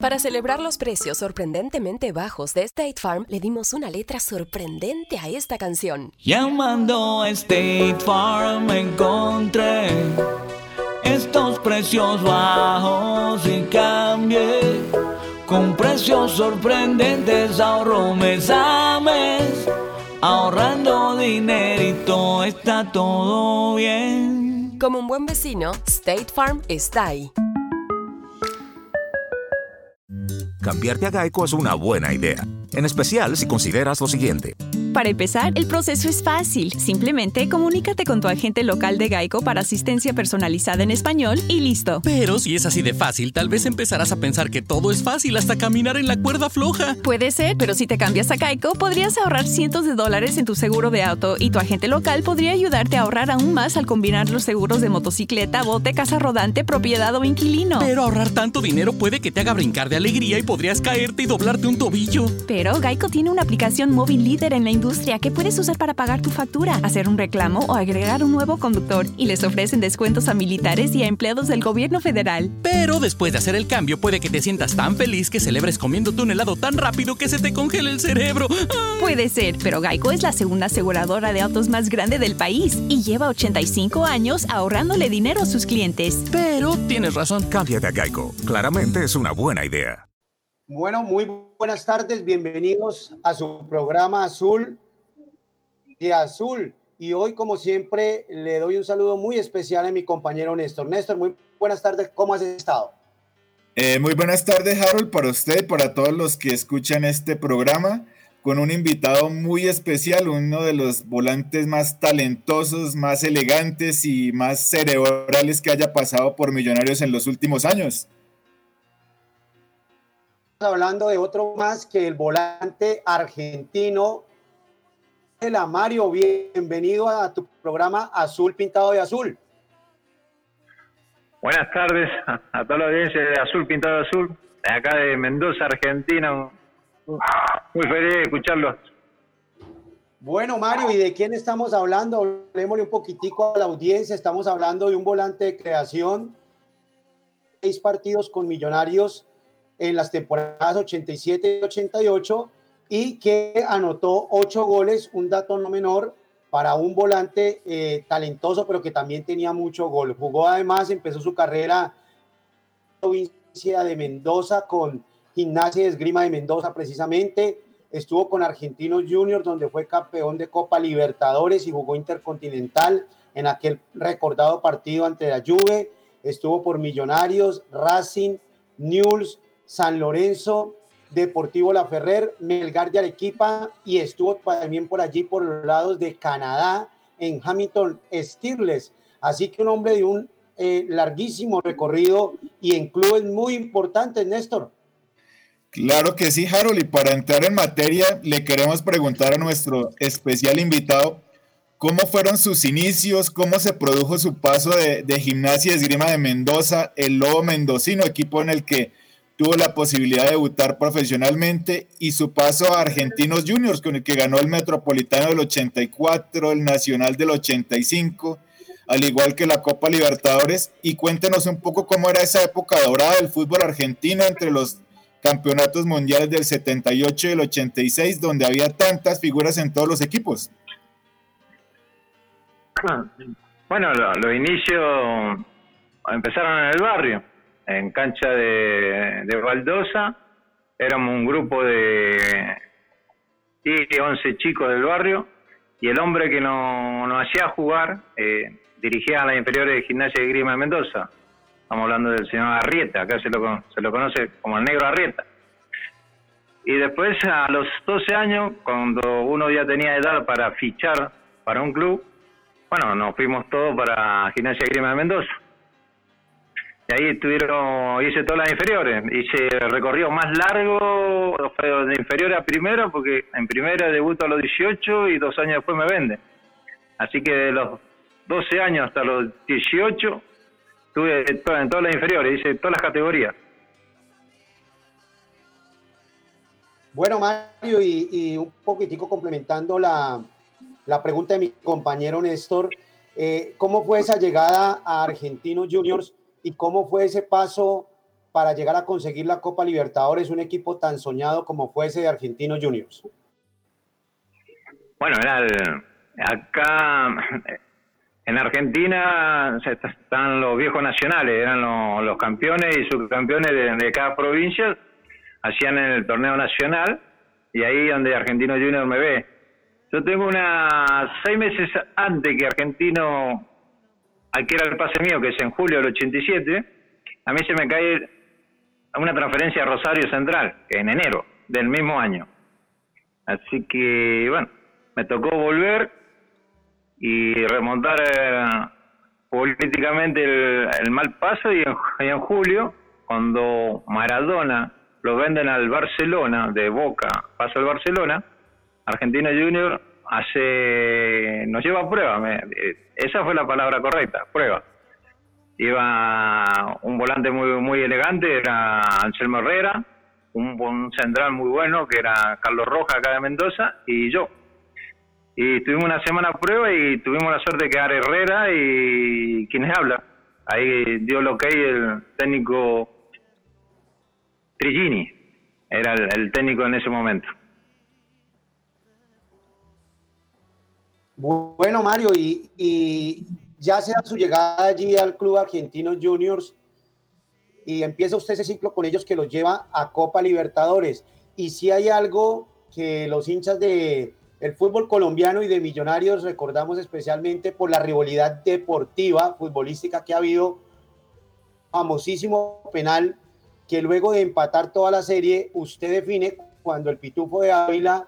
Para celebrar los precios sorprendentemente bajos de State Farm, le dimos una letra sorprendente a esta canción. Llamando a State Farm encontré estos precios bajos y cambié. Con precios sorprendentes ahorro mes a mes. Ahorrando dinerito está todo bien. Como un buen vecino, State Farm está ahí. Cambiarte a Geico es una buena idea, en especial si consideras lo siguiente. Para empezar, el proceso es fácil. Simplemente comunícate con tu agente local de Geico para asistencia personalizada en español y listo. Pero si es así de fácil, tal vez empezarás a pensar que todo es fácil hasta caminar en la cuerda floja. Puede ser, pero si te cambias a Geico, podrías ahorrar cientos de dólares en tu seguro de auto y tu agente local podría ayudarte a ahorrar aún más al combinar los seguros de motocicleta, bote, casa rodante, propiedad o inquilino. Pero ahorrar tanto dinero puede que te haga brincar de alegría y podrías caerte y doblarte un tobillo. Pero Geico tiene una aplicación móvil líder en la industria que puedes usar para pagar tu factura, hacer un reclamo o agregar un nuevo conductor, y les ofrecen descuentos a militares y a empleados del gobierno federal. Pero después de hacer el cambio puede que te sientas tan feliz que celebres comiéndote un helado tan rápido que se te congele el cerebro. Puede ser, pero Geico es la segunda aseguradora de autos más grande del país y lleva 85 años ahorrándole dinero a sus clientes. Pero tienes razón. Cámbiate a Geico. Claramente es una buena idea. Bueno, muy buenas tardes. Bienvenidos a su programa Azul de Azul. Y hoy, como siempre, le doy un saludo muy especial a mi compañero Néstor. Néstor, muy buenas tardes. ¿Cómo has estado? Muy buenas tardes, Harold, para usted y para todos los que escuchan este programa, con un invitado muy especial, uno de los volantes más talentosos, más elegantes y más cerebrales que haya pasado por Millonarios en los últimos años. Hablando de otro más que el volante argentino. Hola Mario, bienvenido a tu programa Azul Pintado de Azul. Buenas tardes a toda la audiencia de Azul Pintado de Azul, de acá de Mendoza, Argentina. Muy feliz de escucharlos. Bueno, Mario, ¿y de quién estamos hablando? Hablemosle un poquitico a la audiencia. Estamos hablando de un volante de creación, 6 partidos con Millonarios en las temporadas 87 y 88, y que anotó 8 goles, un dato no menor para un volante talentoso, pero que también tenía mucho gol. Jugó además, empezó su carrera en la provincia de Mendoza con Gimnasia y Esgrima de Mendoza precisamente. Estuvo con Argentinos Juniors, donde fue campeón de Copa Libertadores y jugó Intercontinental en aquel recordado partido ante la Juve. Estuvo por Millonarios, Racing, Newell's, San Lorenzo, Deportivo Laferrer, Melgar de Arequipa, y estuvo también por allí por los lados de Canadá en Hamilton Steelers. Así que un hombre de un larguísimo recorrido y en clubes muy importantes, Néstor. Claro que sí, Harold, y para entrar en materia le queremos preguntar a nuestro especial invitado cómo fueron sus inicios, cómo se produjo su paso de Gimnasia y Esgrima de Mendoza, el Lobo Mendocino, equipo en el que tuvo la posibilidad de debutar profesionalmente, y su paso a Argentinos Juniors, con el que ganó el Metropolitano del 84, el Nacional del 85, al igual que la Copa Libertadores. Y cuéntenos un poco cómo era esa época dorada del fútbol argentino entre los campeonatos mundiales del 78 y el 86, donde había tantas figuras en todos los equipos. Bueno, los inicios empezaron en el barrio, en cancha de Baldosa. Éramos un grupo de 11 chicos del barrio, y el hombre que nos hacía jugar dirigía a las inferiores de Gimnasia y Esgrima de Mendoza. Estamos hablando del señor Arrieta, acá se lo conoce como el Negro Arrieta. Y después, a los 12 años, cuando uno ya tenía edad para fichar para un club, bueno, nos fuimos todos para Gimnasia y Esgrima de Mendoza. Y ahí hice todas las inferiores. Hice el recorrido más largo, de inferior a primera, porque en primera debuto a los 18 y 2 años después me venden. Así que de los 12 años hasta los 18 estuve en todas las inferiores, hice todas las categorías. Bueno, Mario, y un poquitico complementando la pregunta de mi compañero Néstor, ¿cómo fue esa llegada a Argentinos Juniors y cómo fue ese paso para llegar a conseguir la Copa Libertadores, un equipo tan soñado como fue ese de Argentinos Juniors? Bueno, acá en Argentina están los viejos nacionales, eran los campeones y subcampeones de cada provincia, hacían en el torneo nacional, y ahí donde Argentino Junior me ve. Yo tengo 6 meses antes que Argentino adquiera el pase mío, que es en julio del 87, a mí se me cae una transferencia a Rosario Central, que en enero del mismo año. Así que, bueno, me tocó volver y remontar políticamente el mal paso, y en julio, cuando Maradona lo venden al Barcelona, de Boca pasa al Barcelona, Argentino Junior nos lleva a prueba. Esa fue la palabra correcta, prueba. Iba un volante muy elegante, era Anselmo Herrera, un central muy bueno, que era Carlos Rojas, acá de Mendoza, y yo. Y tuvimos una semana a prueba y tuvimos la suerte de quedar Herrera y quienes habla. Ahí dio el ok el técnico Trigini, era el técnico en ese momento. Bueno, Mario, y ya sea su llegada allí al Club Argentinos Juniors, y empieza usted ese ciclo con ellos que los lleva a Copa Libertadores. Y si hay algo que los hinchas del fútbol colombiano y de Millonarios recordamos especialmente por la rivalidad deportiva, futbolística que ha habido, famosísimo penal que luego de empatar toda la serie, usted define cuando el Pitufo de Ávila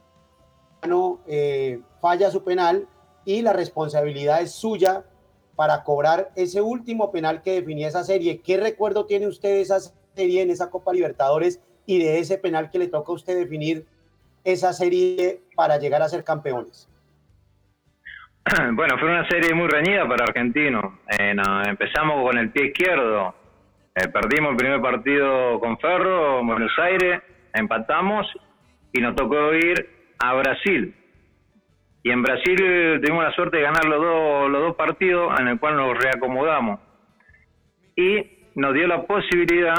falla su penal y la responsabilidad es suya para cobrar ese último penal que definía esa serie. ¿Qué recuerdo tiene usted de esa serie en esa Copa Libertadores y de ese penal que le toca a usted definir esa serie para llegar a ser campeones? Bueno, fue una serie muy reñida para Argentino. Empezamos con el pie izquierdo. Perdimos el primer partido con Ferro en Buenos Aires, empatamos y nos tocó ir a Brasil. Y en Brasil tuvimos la suerte de ganar los dos partidos, en el cual nos reacomodamos. Y nos dio la posibilidad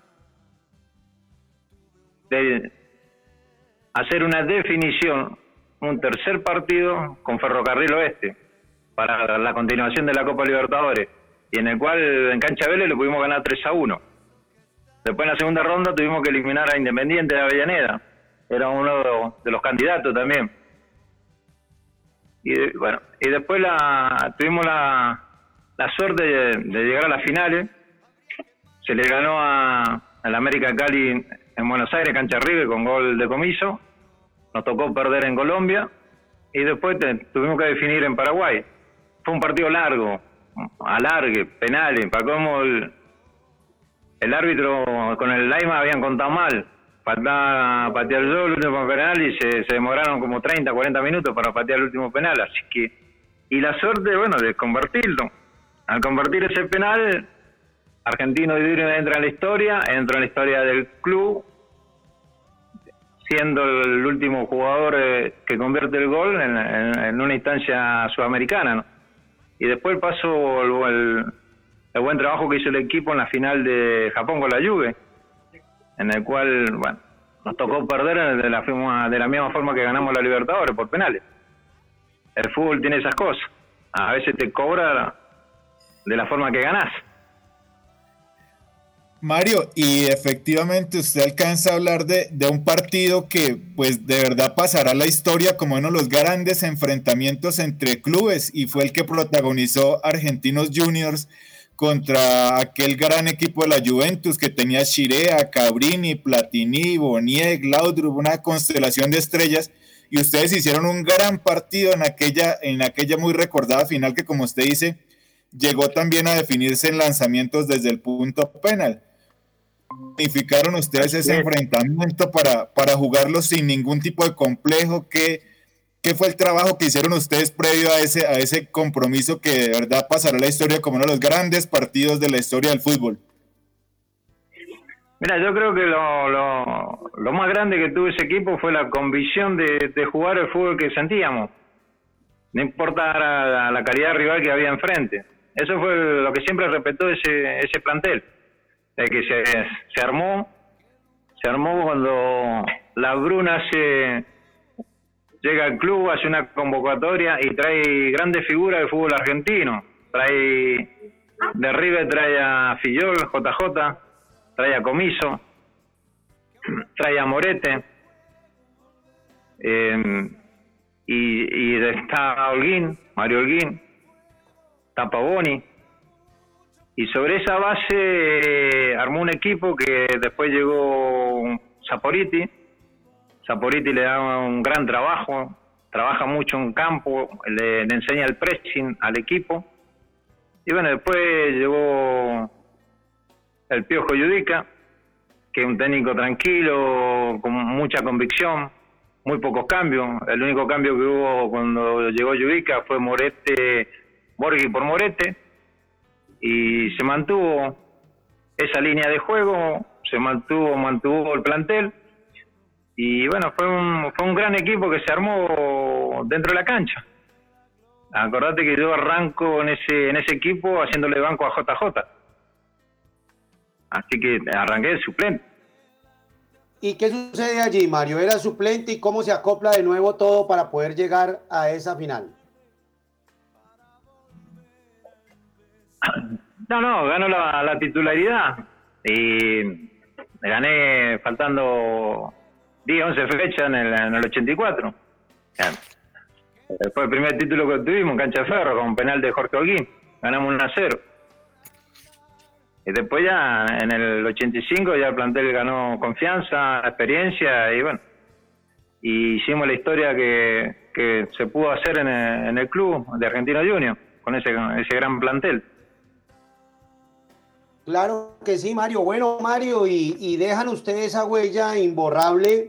de hacer una definición, un tercer partido con Ferrocarril Oeste, para la continuación de la Copa Libertadores, y en el cual en Cancha Vélez le pudimos ganar 3-1. Después en la segunda ronda tuvimos que eliminar a Independiente de Avellaneda, era uno de los candidatos también. Y bueno, y después tuvimos la suerte de llegar a las finales. Se le ganó al América Cali en Buenos Aires, Cancha River, con gol de Comiso. Nos tocó perder en Colombia y después tuvimos que definir en Paraguay. Fue un partido largo, alargue, penales, para cómo el árbitro con el Laima habían contado mal. Faltaba patear yo el último penal y se demoraron como 30, 40 minutos para patear el último penal. Así que, y la suerte, bueno, de convertirlo. Al convertir ese penal, Argentino Juniors entra en la historia del club, siendo el último jugador que convierte el gol en una instancia sudamericana, ¿no? Y después pasó el buen trabajo que hizo el equipo en la final de Japón con la Juve, en el cual, bueno, nos tocó perder de la misma forma que ganamos la Libertadores, por penales. El fútbol tiene esas cosas. A veces te cobra de la forma que ganás. Mario, y efectivamente usted alcanza a hablar de un partido que pues de verdad pasará a la historia como uno de los grandes enfrentamientos entre clubes, y fue el que protagonizó Argentinos Juniors contra aquel gran equipo de la Juventus que tenía Scirea, Cabrini, Platini, Boniek, Laudrup, una constelación de estrellas, y ustedes hicieron un gran partido en aquella muy recordada final que, como usted dice, llegó también a definirse en lanzamientos desde el punto penal. ¿Planificaron ustedes ese enfrentamiento para jugarlo sin ningún tipo de complejo? ¿Qué fue el trabajo que hicieron ustedes previo a ese compromiso que de verdad pasará a la historia como uno de los grandes partidos de la historia del fútbol? Mira, yo creo que lo más grande que tuvo ese equipo fue la convicción de jugar el fútbol que sentíamos, no importa la calidad rival que había enfrente. Eso fue lo que siempre respetó ese plantel. que se armó cuando la Bruna llega al club, hace una convocatoria y trae grandes figuras del fútbol argentino. De River trae a Fillol, JJ, trae a Comiso, trae a Morete, y está Holguín, Mario Holguín, está Pavoni, y sobre esa base armó un equipo que después llegó Saporiti. Saporiti le da un gran trabajo, trabaja mucho en campo, le enseña el pressing al equipo. Y bueno, después llegó el Piojo Yudica, que es un técnico tranquilo, con mucha convicción, muy pocos cambios. El único cambio que hubo cuando llegó Yudica fue Borghi por Morete, y se mantuvo esa línea de juego, mantuvo el plantel. Y bueno, fue un gran equipo que se armó dentro de la cancha. Acordate que yo arranco en ese equipo haciéndole banco a JJ. Así que arranqué de suplente. ¿Y qué sucede allí, Mario? ¿Era suplente y cómo se acopla de nuevo todo para poder llegar a esa final? No, ganó la titularidad. Y gané faltando 10, 11 fechas en el 84. Fue el primer título que tuvimos en cancha de Ferro, con un penal de Jorge Holguín. Ganamos 1-0. Y después ya en el 85 ya el plantel ganó confianza, experiencia, y bueno, y hicimos la historia que se pudo hacer en el club de Argentino Junior, con ese gran plantel. Claro que sí, Mario. Bueno, Mario, y dejan ustedes esa huella imborrable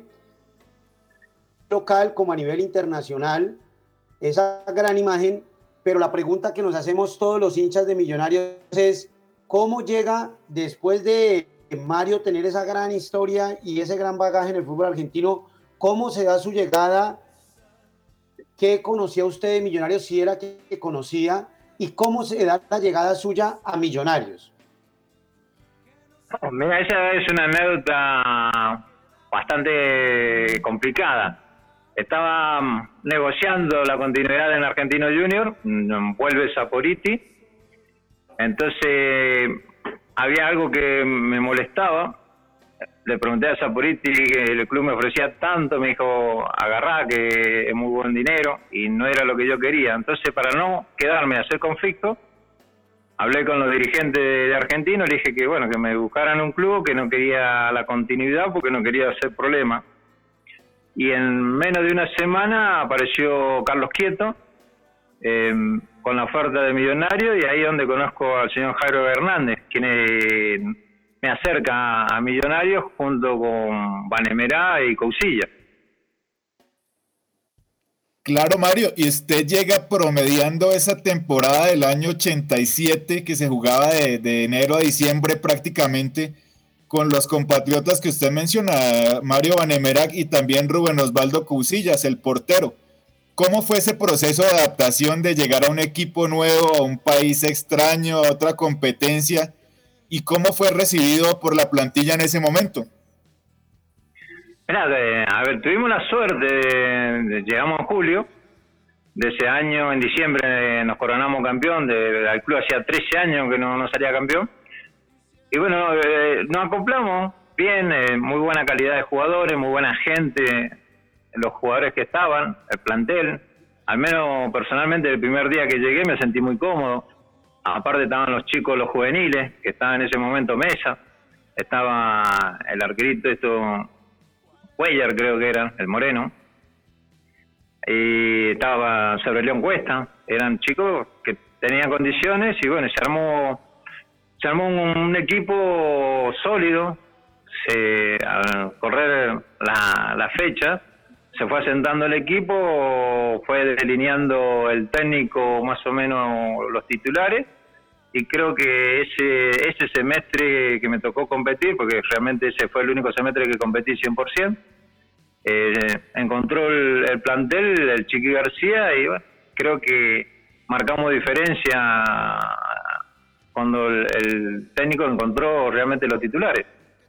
local como a nivel internacional, esa gran imagen, pero la pregunta que nos hacemos todos los hinchas de Millonarios es: ¿cómo llega, después de Mario tener esa gran historia y ese gran bagaje en el fútbol argentino, cómo se da su llegada? ¿Qué conocía usted de Millonarios, si era que conocía? ¿Y cómo se da la llegada suya a Millonarios? Mira, esa es una anécdota bastante complicada. Estaba negociando la continuidad en Argentino Junior, vuelve Saporiti. Entonces había algo que me molestaba. Le pregunté a Saporiti que el club me ofrecía tanto, me dijo: agarrá, que es muy buen dinero, y no era lo que yo quería. Entonces, para no quedarme a hacer conflicto, hablé con los dirigentes de Argentino, le dije que bueno, que me buscaran un club, que no quería la continuidad porque no quería hacer problemas. Y en menos de una semana apareció Carlos Quieto, con la oferta de Millonario, y ahí es donde conozco al señor Jairo Hernández, quien me acerca a Millonarios junto con Vanemerá y Cousilla. Claro, Mario, y usted llega promediando esa temporada del año 87 que se jugaba de enero a diciembre prácticamente, con los compatriotas que usted menciona, Mario Vanemerac y también Rubén Osvaldo Cousillas, el portero. ¿Cómo fue ese proceso de adaptación de llegar a un equipo nuevo, a un país extraño, a otra competencia? ¿Y cómo fue recibido por la plantilla en ese momento? Mira, tuvimos la suerte, llegamos en julio de ese año, en diciembre nos coronamos campeón, el club hacía 13 años que no salía campeón. Y bueno, nos acoplamos bien, muy buena calidad de jugadores, muy buena gente, los jugadores que estaban, el plantel. Al menos personalmente el primer día que llegué me sentí muy cómodo. Aparte estaban los chicos, los juveniles, que estaban en ese momento Mesa, estaba el arquerito Cuellar, creo que era, el moreno, y estaba León Cuesta. Eran chicos que tenían condiciones y bueno, se armó un equipo sólido. Al correr la fecha se fue asentando el equipo, fue delineando el técnico más o menos los titulares, y creo que ese semestre que me tocó competir, porque realmente ese fue el único semestre que competí 100%, encontró el plantel, el Chiqui García, y bueno, creo que marcamos diferencia cuando el técnico encontró realmente los titulares.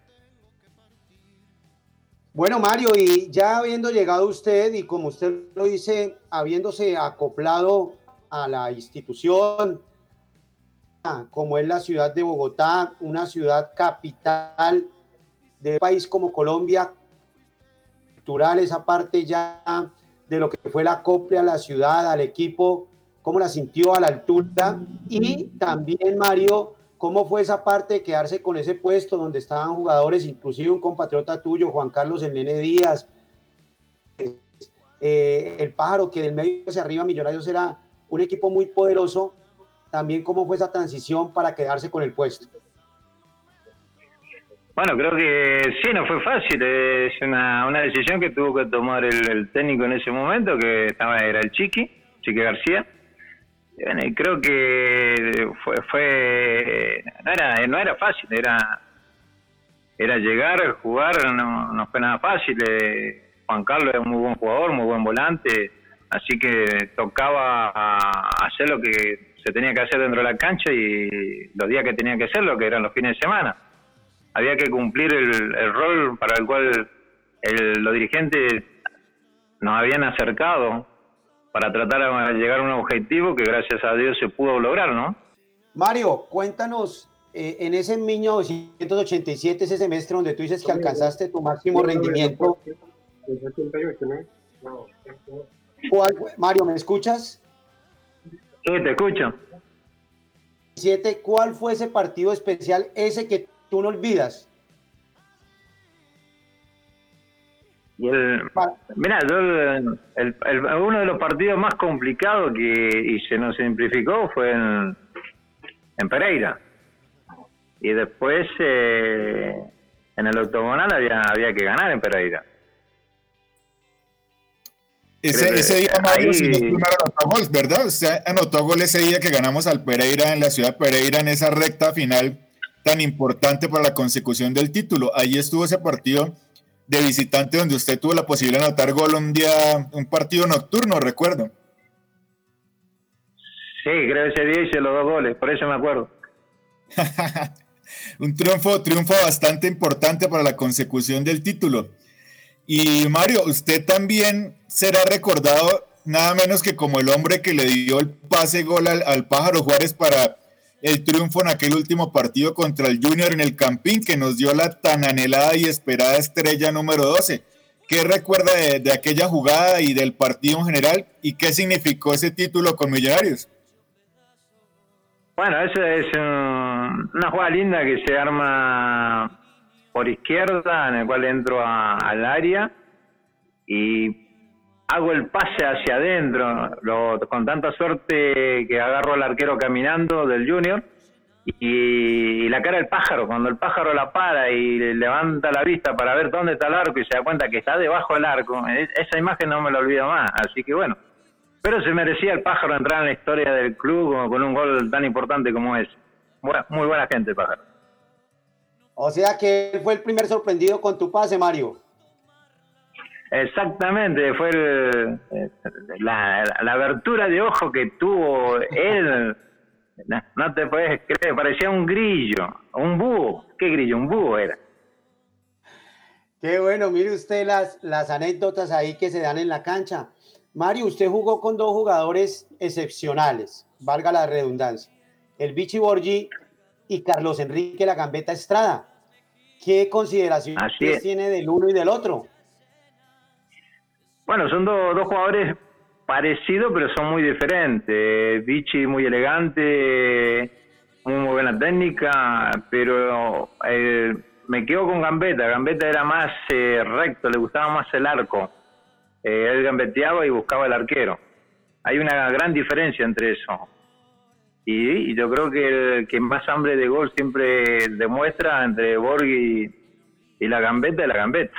Bueno, Mario, y ya habiendo llegado usted y como usted lo dice, habiéndose acoplado a la institución, como es la ciudad de Bogotá, una ciudad capital de un país como Colombia, cultural, esa parte ya de lo que fue el acople a la ciudad, al equipo, cómo la sintió a la altura, y también, Mario, cómo fue esa parte de quedarse con ese puesto donde estaban jugadores, inclusive un compatriota tuyo, Juan Carlos El Nene Díaz, el Pájaro, que del medio hacia arriba Millonarios era un equipo muy poderoso. También cómo fue esa transición para quedarse con el puesto. Bueno, creo que sí, no fue fácil. Es una decisión que tuvo que tomar el técnico en ese momento, que era el Chiqui García. Y creo que no era fácil, era llegar, jugar, no fue nada fácil. Juan Carlos es un muy buen jugador, muy buen volante, así que tocaba hacer lo que se tenía que hacer dentro de la cancha y los días que tenía que hacerlo, que eran los fines de semana. Había que cumplir el rol para el cual los dirigentes nos habían acercado para tratar de llegar a un objetivo que gracias a Dios se pudo lograr, ¿no? Mario, cuéntanos, en ese 1987, ese semestre donde tú dices que alcanzaste tu máximo rendimiento, Mario, ¿me escuchas? Sí, te escucho. ¿Cuál fue ese partido especial, ese que tú no olvidas? Mirá, uno de los partidos más complicados y se nos simplificó fue en Pereira. Y después en el octogonal había que ganar en Pereira. Ese día, Mario, si no anotó gol, ¿verdad? Usted anotó gol ese día que ganamos al Pereira en la ciudad de Pereira en esa recta final tan importante para la consecución del título. Ahí estuvo ese partido de visitante donde usted tuvo la posibilidad de anotar gol un partido nocturno, recuerdo. Sí, creo que ese día hice los 2 goles, por eso me acuerdo. Un triunfo bastante importante para la consecución del título. Y Mario, usted también será recordado nada menos que como el hombre que le dio el pase gol al Pájaro Juárez para el triunfo en aquel último partido contra el Junior en el Campín, que nos dio la tan anhelada y esperada estrella número 12. ¿Qué recuerda de aquella jugada y del partido en general? ¿Y qué significó ese título con Millonarios? Bueno, eso es una jugada linda que se arma por izquierda, en el cual entro al área y hago el pase hacia adentro, con tanta suerte que agarro al arquero caminando del Junior y la cara del Pájaro, cuando el Pájaro la para y levanta la vista para ver dónde está el arco y se da cuenta que está debajo del arco, esa imagen no me la olvido más, así que bueno, pero se merecía el Pájaro entrar en la historia del club con un gol tan importante como ese. Muy buena gente el Pájaro. O sea que él fue el primer sorprendido con tu pase, Mario. Exactamente, fue la abertura de ojo que tuvo él. No te puedes creer, parecía un grillo, un búho. ¿Qué grillo? Un búho era. Qué bueno, mire usted las anécdotas ahí que se dan en la cancha. Mario, usted jugó con 2 jugadores excepcionales, valga la redundancia, el Vichy Borgi y Carlos Enrique La Gambetta Estrada. ¿Qué consideraciones tiene del uno y del otro? Bueno, son dos jugadores parecidos, pero son muy diferentes. Vichy muy elegante, muy buena técnica, pero me quedo con Gambetta. Gambetta era más recto, le gustaba más el arco. Él gambeteaba y buscaba el arquero. Hay una gran diferencia entre eso. Y yo creo que el que más hambre de gol siempre demuestra entre Borghi y La Gambetta.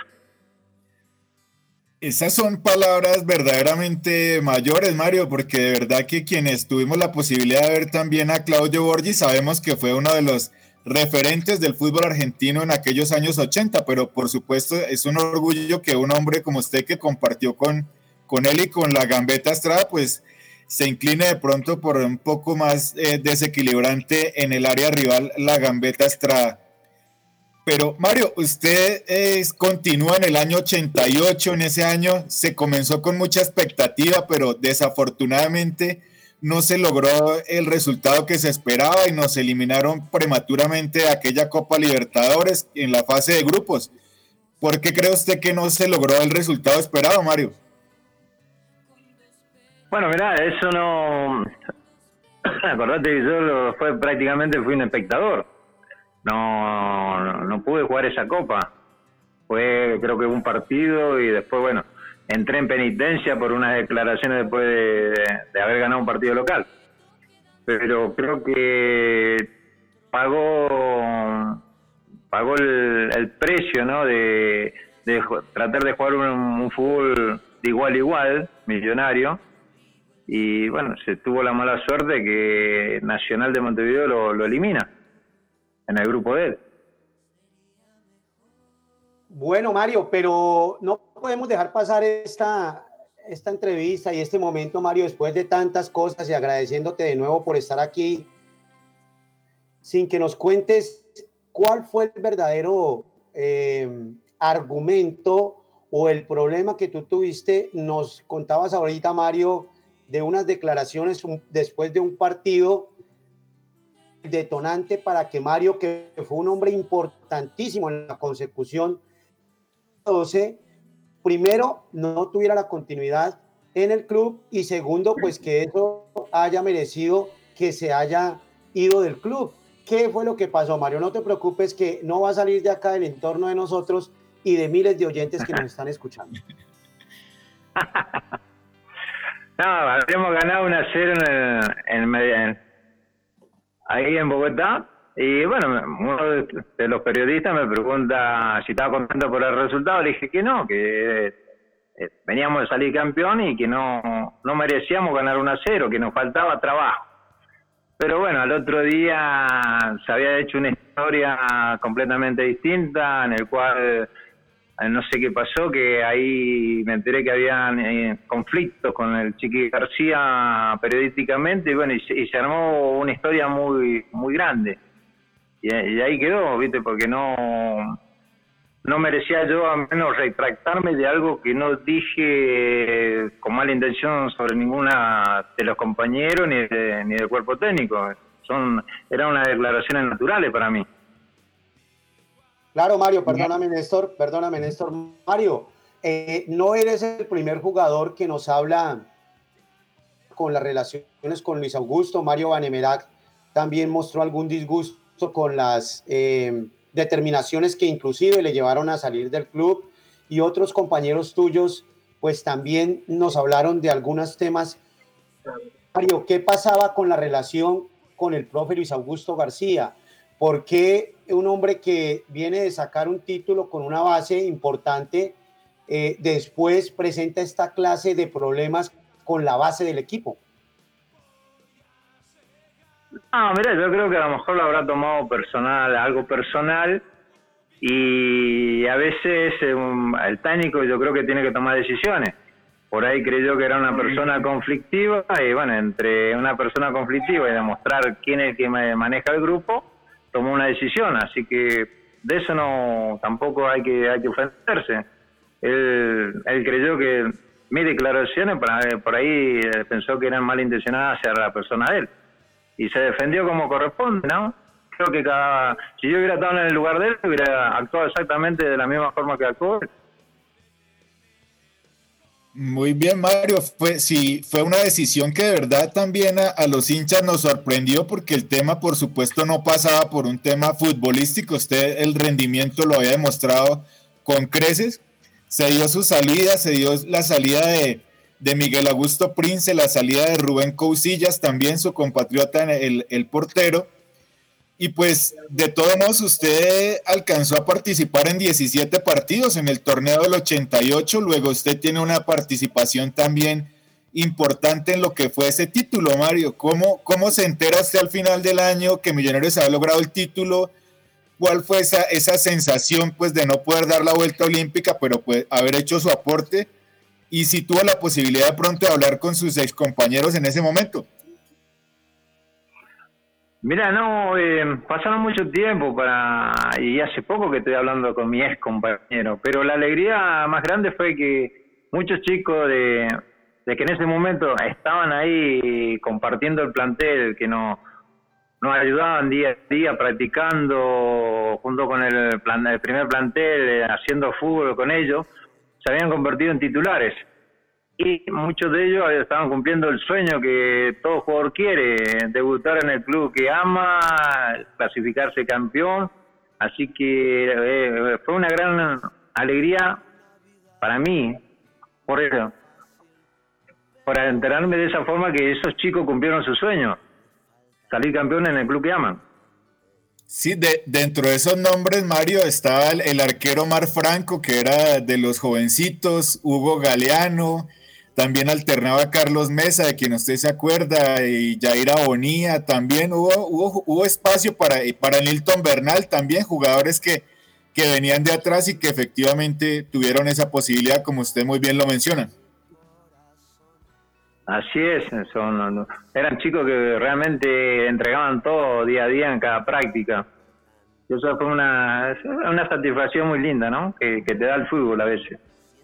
Esas son palabras verdaderamente mayores, Mario, porque de verdad que quienes tuvimos la posibilidad de ver también a Claudio Borghi sabemos que fue uno de los referentes del fútbol argentino en aquellos años 80, pero por supuesto es un orgullo que un hombre como usted que compartió con él y con La Gambetta Estrada, pues se incline de pronto por un poco más desequilibrante en el área rival, la Gambetta Estrada. Pero Mario, usted continúa en el año 88, en ese año se comenzó con mucha expectativa, pero desafortunadamente no se logró el resultado que se esperaba y nos eliminaron prematuramente de aquella Copa Libertadores en la fase de grupos. ¿Por qué cree usted que no se logró el resultado esperado, Mario? Bueno, mirá, eso no... Acordate que yo prácticamente fui un espectador. No pude jugar esa copa. Fue creo que un partido y después, bueno, entré en penitencia por unas declaraciones después de haber ganado un partido local. Pero creo que pagó el precio, ¿no? De tratar de jugar un fútbol de igual a igual, Millonario. Y bueno, se tuvo la mala suerte que Nacional de Montevideo lo elimina en el grupo de él. Bueno, Mario, pero no podemos dejar pasar esta entrevista y este momento, Mario, después de tantas cosas y agradeciéndote de nuevo por estar aquí, sin que nos cuentes cuál fue el verdadero argumento o el problema que tú tuviste. Nos contabas ahorita, Mario, de unas declaraciones después de un partido detonante para que Mario, que fue un hombre importantísimo en la consecución 12, primero no tuviera la continuidad en el club y segundo, pues que eso haya merecido que se haya ido del club. ¿Qué fue lo que pasó, Mario? No te preocupes, que no va a salir de acá del entorno de nosotros y de miles de oyentes que nos están escuchando. No, habíamos ganado 1-0 ahí en Bogotá, y bueno, uno de los periodistas me pregunta si estaba contento por el resultado. Le dije que no, que veníamos de salir campeón y que no merecíamos ganar 1-0, que nos faltaba trabajo. Pero bueno, al otro día se había hecho una historia completamente distinta, en el cual no sé qué pasó, que ahí me enteré que habían conflictos con el Chiqui García periodísticamente, y bueno, y se armó una historia muy muy grande. Y ahí quedó, ¿viste? Porque no merecía yo al menos retractarme de algo que no dije con mala intención sobre ninguna de los compañeros ni del cuerpo técnico. Eran unas declaraciones naturales para mí. Claro, Mario, perdóname Néstor. Mario, no eres el primer jugador que nos habla con las relaciones con Luis Augusto. Mario Vanemerac también mostró algún disgusto con las determinaciones que inclusive le llevaron a salir del club, y otros compañeros tuyos pues también nos hablaron de algunos temas. Mario, ¿qué pasaba con la relación con el profe Luis Augusto García? ¿Por qué un hombre que viene de sacar un título con una base importante después presenta esta clase de problemas con la base del equipo? No, mira, yo creo que a lo mejor lo habrá tomado algo personal, y a veces el técnico yo creo que tiene que tomar decisiones. Por ahí creyó que era una persona conflictiva, y bueno, entre una persona conflictiva y demostrar quién es el que maneja el grupo, tomó una decisión. Así que de eso tampoco hay que ofenderse. Él creyó que mis declaraciones por ahí pensó que eran malintencionadas hacia la persona de él, y se defendió como corresponde, ¿no? Creo que si yo hubiera estado en el lugar de él, hubiera actuado exactamente de la misma forma que actuó él. Muy bien, Mario. Fue una decisión que de verdad también a los hinchas nos sorprendió, porque el tema, por supuesto, no pasaba por un tema futbolístico. Usted el rendimiento lo había demostrado con creces. Se dio su salida, se dio la salida de Miguel Augusto Prince, la salida de Rubén Cousillas, también su compatriota, el portero. Y pues, de todos modos, usted alcanzó a participar en 17 partidos en el torneo del 88, luego usted tiene una participación también importante en lo que fue ese título, Mario. ¿Cómo se entera usted al final del año que Millonarios había logrado el título? ¿Cuál fue esa sensación, pues, de no poder dar la vuelta olímpica, pero pues haber hecho su aporte? y si tuvo la posibilidad de pronto de hablar con sus excompañeros en ese momento. Mira, no, pasaron mucho tiempo y hace poco que estoy hablando con mi ex compañero, pero la alegría más grande fue que muchos chicos de que en ese momento estaban ahí compartiendo el plantel, que nos ayudaban día a día practicando junto con el primer plantel, haciendo fútbol con ellos, se habían convertido en titulares. Y muchos de ellos estaban cumpliendo el sueño que todo jugador quiere, debutar en el club que ama, clasificarse campeón. Así que fue una gran alegría para mí, por enterarme de esa forma que esos chicos cumplieron su sueño, salir campeón en el club que aman. Sí, dentro de esos nombres, Mario, estaba el arquero Omar Franco, que era de los jovencitos, Hugo Galeano, también alternaba Carlos Mesa, de quien usted se acuerda, y Yaira Bonilla, también hubo espacio para Nilton Bernal, también jugadores que venían de atrás y que efectivamente tuvieron esa posibilidad, como usted muy bien lo menciona. Así es, eran chicos que realmente entregaban todo día a día en cada práctica. Y eso fue una satisfacción muy linda, ¿no? Que te da el fútbol a veces.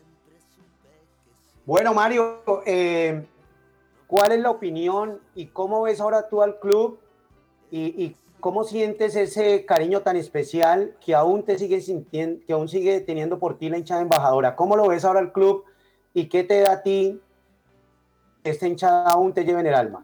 Bueno, Mario, ¿cuál es la opinión y cómo ves ahora tú al club y cómo sientes ese cariño tan especial que aún te sigue sintiendo, que aún sigue teniendo por ti la hinchada embajadora? ¿Cómo lo ves ahora al club y qué te da a ti esta hinchada aún te lleva en el alma?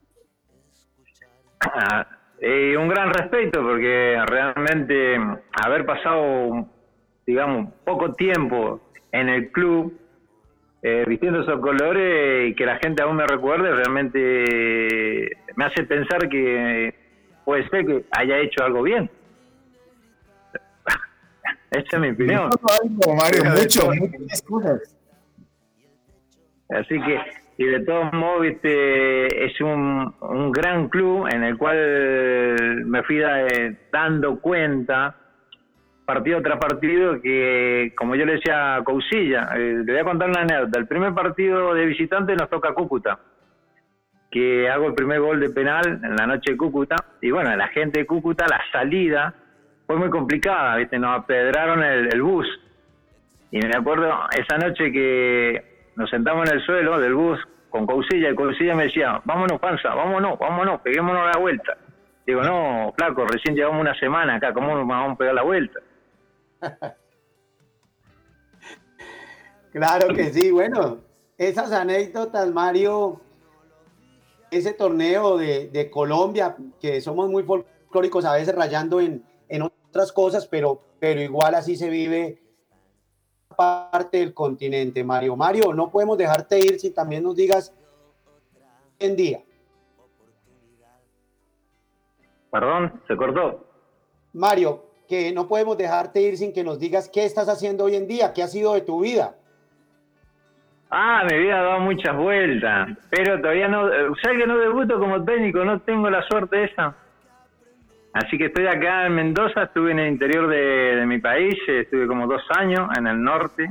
Un gran respeto, porque realmente haber pasado, digamos, poco tiempo en el club vistiendo esos colores y que la gente aún me recuerde, realmente me hace pensar que puede ser que haya hecho algo bien. Esa es mi opinión. Mario, muchas cosas. Así que, y de todos modos, viste, es un gran club en el cual me fui dando cuenta, partido tras partido, que como yo le decía a Cousilla, le voy a contar una anécdota. El primer partido de visitante nos toca Cúcuta, que hago el primer gol de penal en la noche de Cúcuta, y bueno, la gente de Cúcuta, la salida fue muy complicada, viste, nos apedraron el bus, y me acuerdo esa noche que nos sentamos en el suelo del bus con Cousilla, y Cousilla me decía, vámonos, Panza, vámonos, peguémonos la vuelta. Digo, no, flaco, recién llevamos una semana acá, ¿cómo nos vamos a pegar la vuelta? Claro que sí, bueno, esas anécdotas, Mario, ese torneo de Colombia, que somos muy folclóricos, a veces rayando en otras cosas, pero igual así se vive parte del continente, Mario. Mario, no podemos dejarte ir si también nos digas hoy en día. Perdón, se cortó. Mario, que no podemos dejarte ir sin que nos digas qué estás haciendo hoy en día, qué ha sido de tu vida. Mi vida ha dado muchas vueltas, pero todavía no, ¿sabes que no debuto como técnico? No tengo la suerte esa. Así que estoy acá en Mendoza, estuve en el interior de mi país, estuve como 2 años en el norte,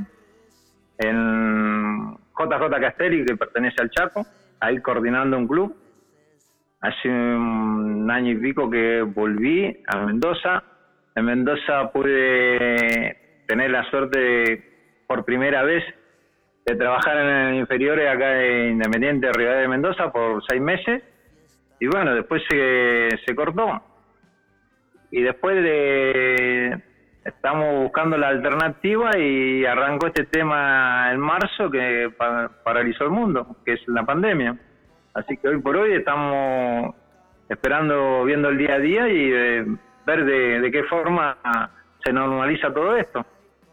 en JJ Castelli, que pertenece al Chaco, ahí coordinando un club. Hace un año y pico que volví a Mendoza. En Mendoza pude tener la suerte por primera vez de trabajar en inferiores acá en Independiente de Rivadavia de Mendoza por 6 meses. Y bueno, después se cortó. Y después estamos buscando la alternativa y arrancó este tema en marzo que paralizó el mundo, que es la pandemia. Así que hoy por hoy estamos esperando, viendo el día a día y ver de qué forma se normaliza todo esto.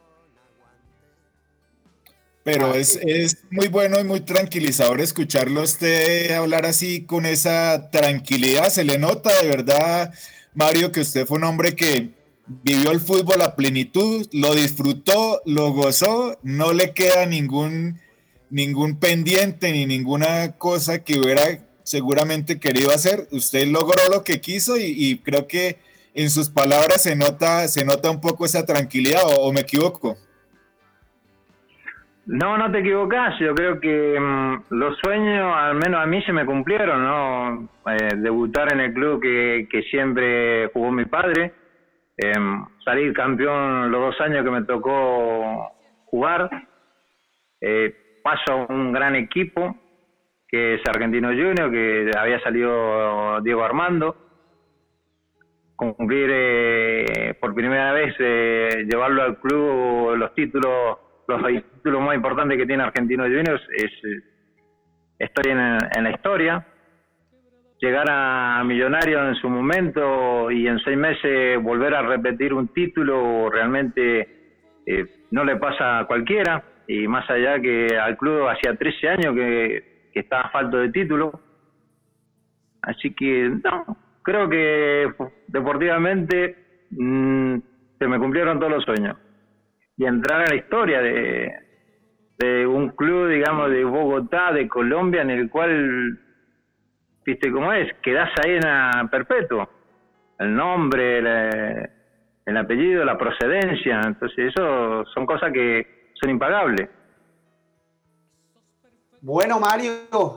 Pero es muy bueno y muy tranquilizador escucharlo usted hablar así con esa tranquilidad. Se le nota de verdad, Mario, que usted fue un hombre que vivió el fútbol a plenitud, lo disfrutó, lo gozó, no le queda ningún pendiente ni ninguna cosa que hubiera seguramente querido hacer. Usted logró lo que quiso y creo que en sus palabras se nota un poco esa tranquilidad, o me equivoco. No te equivocás. Yo creo que los sueños, al menos a mí, se me cumplieron, ¿no? Debutar en el club que siempre jugó mi padre, salir campeón los 2 años que me tocó jugar, paso a un gran equipo, que es Argentino Junior, que había salido Diego Armando, cumplir por primera vez, llevarlo al club los títulos más importantes que tiene Argentino Juniors, estoy en la historia. Llegar a Millonarios en su momento y en 6 meses volver a repetir un título realmente no le pasa a cualquiera, y más allá que al club hacía 13 años que estaba falto de título. Así que no, creo que deportivamente se me cumplieron todos los sueños. Y entrar a la historia de un club, digamos, de Bogotá, de Colombia, en el cual, viste cómo es, quedás ahí en perpetuo. El nombre, el apellido, la procedencia. Entonces eso son cosas que son impagables. Bueno, Mario,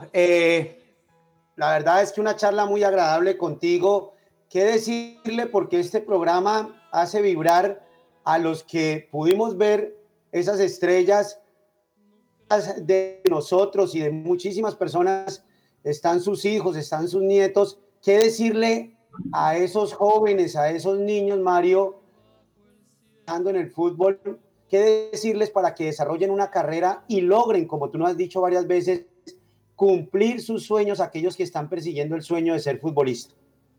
la verdad es que una charla muy agradable contigo. ¿Qué decirle? Porque este programa hace vibrar a los que pudimos ver esas estrellas de nosotros y de muchísimas personas. Están sus hijos, están sus nietos. ¿Qué decirle a esos jóvenes, a esos niños, Mario, estando en el fútbol? ¿Qué decirles para que desarrollen una carrera y logren, como tú nos has dicho varias veces, cumplir sus sueños, aquellos que están persiguiendo el sueño de ser futbolista?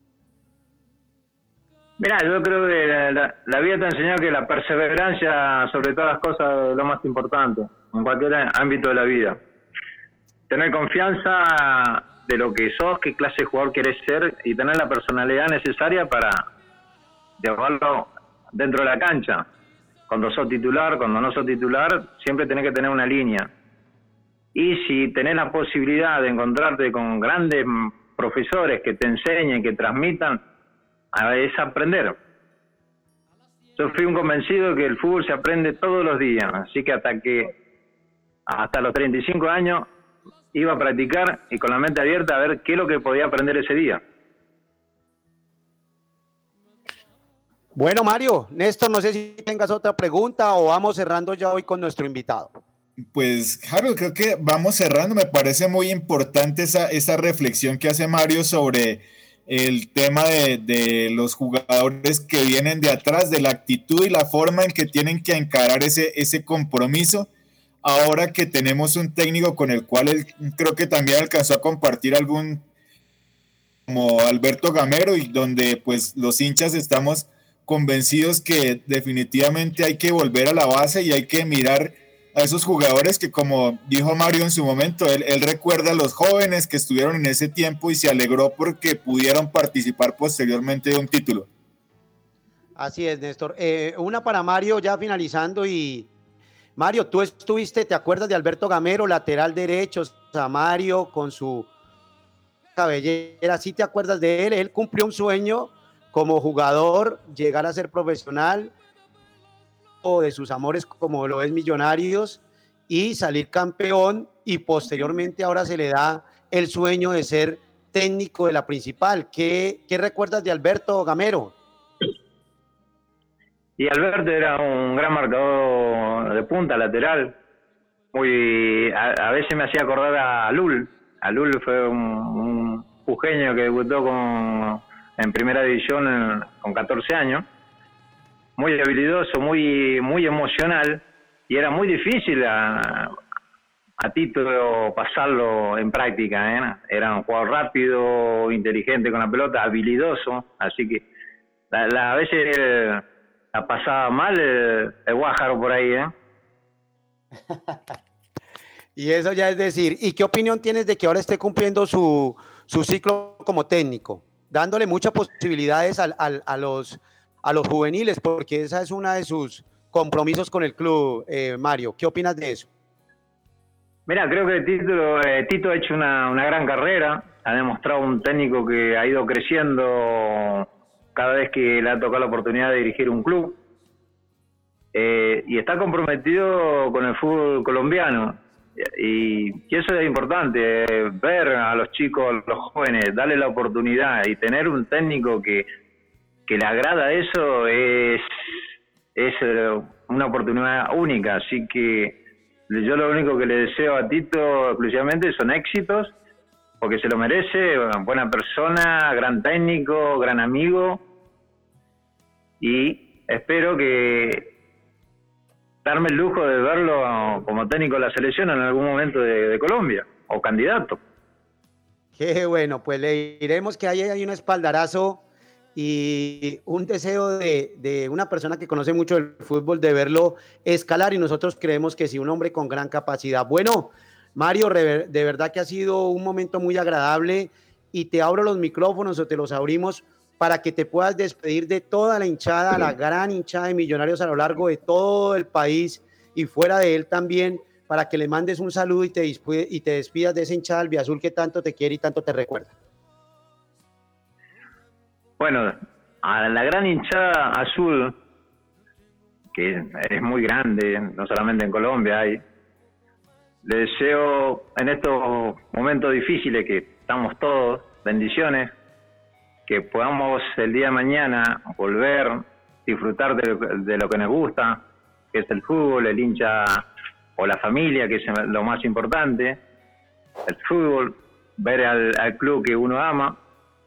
Mirá, yo creo que la vida te ha enseñado que la perseverancia, sobre todas las cosas, es lo más importante en cualquier ámbito de la vida. Tener confianza de lo que sos, qué clase de jugador querés ser, y tener la personalidad necesaria para llevarlo dentro de la cancha. Cuando sos titular, cuando no sos titular, siempre tenés que tener una línea. Y si tenés la posibilidad de encontrarte con grandes profesores que te enseñen, que transmitan, es aprender. Yo fui un convencido que el fútbol se aprende todos los días, así que hasta los 35 años iba a practicar y con la mente abierta a ver qué es lo que podía aprender ese día. Bueno, Mario, Néstor, no sé si tengas otra pregunta o vamos cerrando ya hoy con nuestro invitado. Pues, Harold, creo que vamos cerrando. Me parece muy importante esa reflexión que hace Mario sobre el tema de los jugadores que vienen de atrás, de la actitud y la forma en que tienen que encarar ese compromiso. Ahora que tenemos un técnico con el cual él creo que también alcanzó a compartir como Alberto Gamero, y donde pues los hinchas estamos convencidos que definitivamente hay que volver a la base y hay que mirar a esos jugadores que, como dijo Mario en su momento, él recuerda a los jóvenes que estuvieron en ese tiempo y se alegró porque pudieron participar posteriormente de un título. Así es, Néstor. Una para Mario ya finalizando. Y Mario, tú estuviste, ¿te acuerdas de Alberto Gamero, lateral derecho? A Mario con su cabellera, ¿sí te acuerdas de él? Él cumplió un sueño como jugador, llegar a ser profesional, o de sus amores como lo es Millonarios, y salir campeón, y posteriormente ahora se le da el sueño de ser técnico de la principal. ¿Qué recuerdas de Alberto Gamero? Y Alberto era un gran marcador de punta, lateral. A veces me hacía acordar a Lul. A Lul fue un jujeño que debutó en primera división con 14 años. Muy habilidoso, muy emocional, y era muy difícil a Tito pasarlo en práctica, ¿eh? Era un jugador rápido, inteligente con la pelota, habilidoso, así que a veces la pasaba mal el Guájaro por ahí, ¿eh? Y eso ya es decir. ¿Y qué opinión tienes de que ahora esté cumpliendo su ciclo como técnico, dándole muchas posibilidades a los juveniles, porque esa es una de sus compromisos con el club, Mario? ¿Qué opinas de eso? Mira, creo que Tito ha hecho una gran carrera, ha demostrado un técnico que ha ido creciendo cada vez que le ha tocado la oportunidad de dirigir un club. y está comprometido con el fútbol colombiano. Y eso es importante, ver a los chicos, a los jóvenes, darle la oportunidad y tener un técnico que le agrada eso es una oportunidad única. Así que yo lo único que le deseo a Tito exclusivamente son éxitos, porque se lo merece, buena persona, gran técnico, gran amigo, y espero que darme el lujo de verlo como técnico de la selección en algún momento de Colombia, o candidato. Qué bueno, pues le diremos que ahí hay un espaldarazo y un deseo de una persona que conoce mucho el fútbol de verlo escalar, y nosotros creemos que sí, un hombre con gran capacidad. Bueno, Mario, de verdad que ha sido un momento muy agradable, y te abro los micrófonos, o te los abrimos, para que te puedas despedir de toda la hinchada, la gran hinchada de Millonarios a lo largo de todo el país y fuera de él también, para que le mandes un saludo y te despidas de esa hinchada albiazul que tanto te quiere y tanto te recuerda. Bueno, a la gran hinchada azul, que es muy grande, no solamente en Colombia, le deseo en estos momentos difíciles que estamos todos, bendiciones, que podamos el día de mañana volver a disfrutar de lo que nos gusta, que es el fútbol, el hincha o la familia, que es lo más importante, el fútbol, ver al club que uno ama,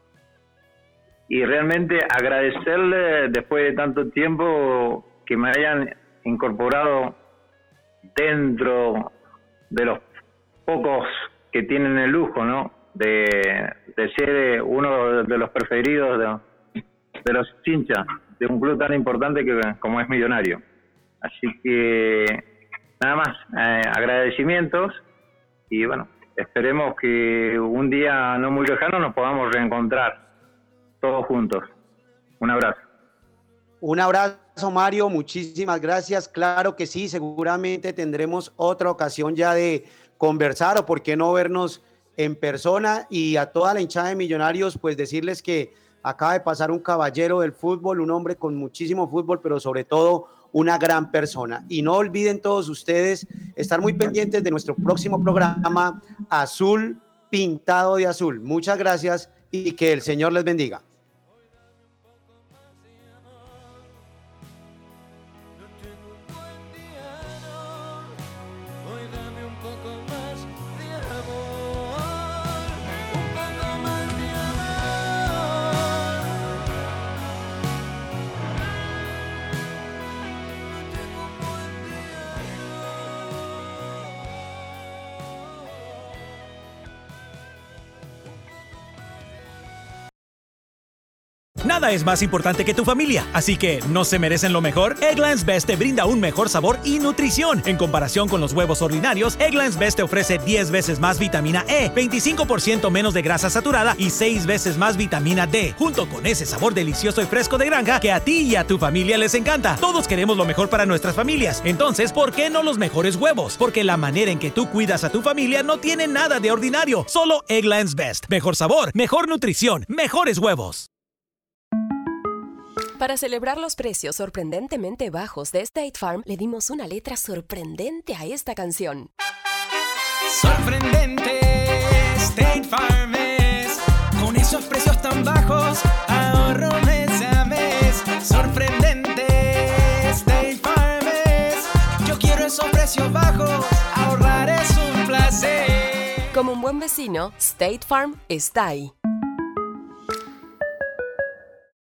y realmente agradecerle después de tanto tiempo que me hayan incorporado dentro de los pocos que tienen el lujo, ¿no?, de ser uno de los preferidos de los hinchas de un club tan importante como es Millonario. Así que nada más, agradecimientos, y bueno, esperemos que un día no muy lejano nos podamos reencontrar todos juntos. Un abrazo. Un abrazo, Mario, muchísimas gracias. Claro que sí, seguramente tendremos otra ocasión ya de conversar, o por qué no vernos en persona. Y a toda la hinchada de Millonarios, pues decirles que acaba de pasar un caballero del fútbol, un hombre con muchísimo fútbol, pero sobre todo una gran persona. Y no olviden todos ustedes estar muy pendientes de nuestro próximo programa, Azul Pintado de Azul. Muchas gracias y que el Señor les bendiga. Nada es más importante que tu familia, así que ¿no se merecen lo mejor? Eggland's Best te brinda un mejor sabor y nutrición. En comparación con los huevos ordinarios, Eggland's Best te ofrece 10 veces más vitamina E, 25% menos de grasa saturada y 6 veces más vitamina D, junto con ese sabor delicioso y fresco de granja que a ti y a tu familia les encanta. Todos queremos lo mejor para nuestras familias, entonces, ¿por qué no los mejores huevos? Porque la manera en que tú cuidas a tu familia no tiene nada de ordinario. Solo Eggland's Best. Mejor sabor, mejor nutrición, mejores huevos. Para celebrar los precios sorprendentemente bajos de State Farm, le dimos una letra sorprendente a esta canción. Sorprendente, State Farm es. Con esos precios tan bajos, ahorro mes a mes. Sorprendente, State Farm es. Yo quiero esos precios bajos, ahorrar es un placer. Como un buen vecino, State Farm está ahí.